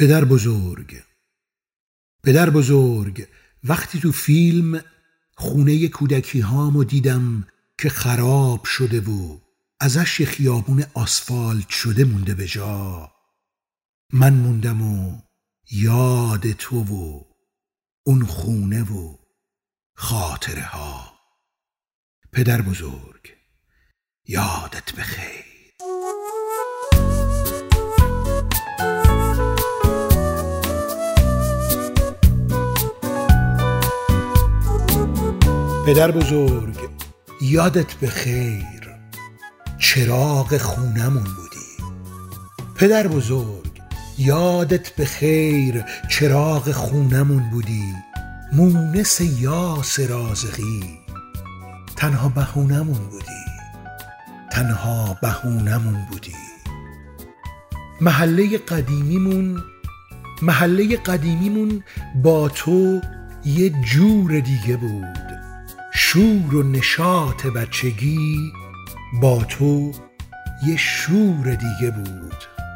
پدر بزرگ وقتی تو فیلم خونه کودکی هامو دیدم که خراب شده و ازش یه خیابون آسفالت شده مونده به جا، من موندم و یاد تو و اون خونه و خاطره ها. پدر بزرگ یادت بخیر. پدر بزرگ یادت بخیر، چراغ خونمون بودی. پدر بزرگ یادت بخیر، چراغ خونمون بودی. مونس یاس رازقی تنها بهونمون بودی، تنها بهونمون بودی. محله قدیمیمون با تو یه جور دیگه بود. شور و نشاط بچگی با تو یه شور دیگه بود.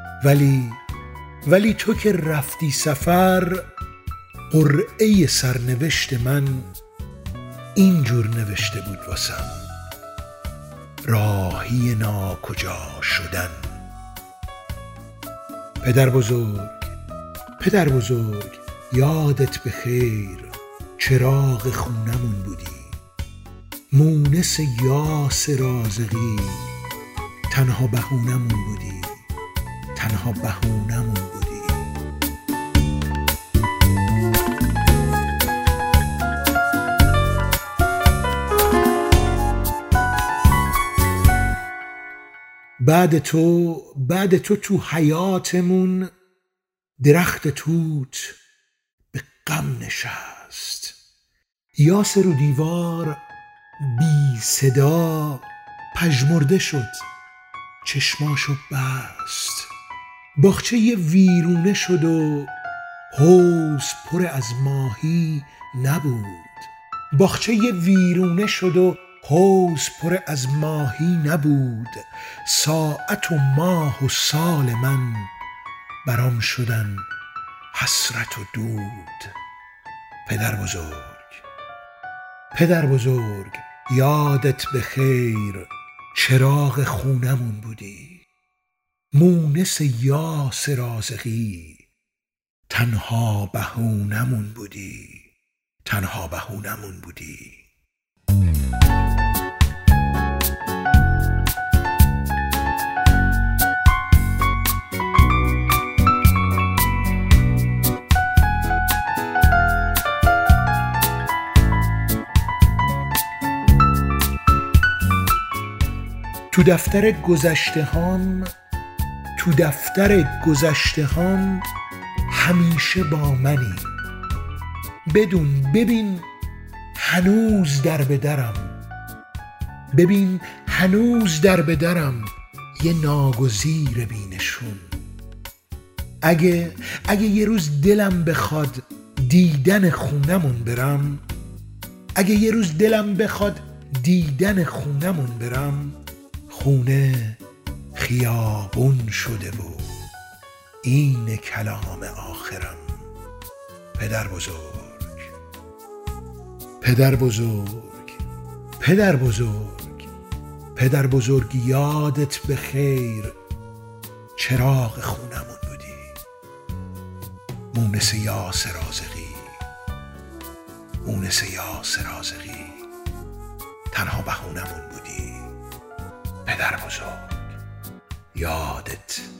ولی تو که رفتی سفر، قرعه سرنوشت من اینجور نوشته بود واسم: راهی ناکجا شدن. پدر بزرگ یادت بخیر، چراغ خونمون بودی. مونس یاس رازقی تنها بهونمون بودی، تنها بهونمون بودی. بعد تو حیاتمون درخت توت به غم نشست. یاس رو دیوار بی صدا پژمرده شد، چشماشو بست. باغچه ویرونه شد و حوض پر از ماهی نبود. ساعت و ماه و سال من برام شدن حسرت و دود. پدر بزرگ یادت بخیر، چراغ خونمون بودی. مونس یاس رازقی تنها بهونمون بودی، تنها بهونمون بودی. تو دفتر گذشته هام همیشه با منی. ببین هنوز در به درم یه ناگزیر بینشون. اگه یه روز دلم بخواد دیدن خونمون برم، خونه خیابون شده و این کلام آخرم. پدر بزرگ یادت بخیر، چراغ خونمون بودی. مونس یاس رازقی تنها بهونمون بودی. پدر بزرگ یادت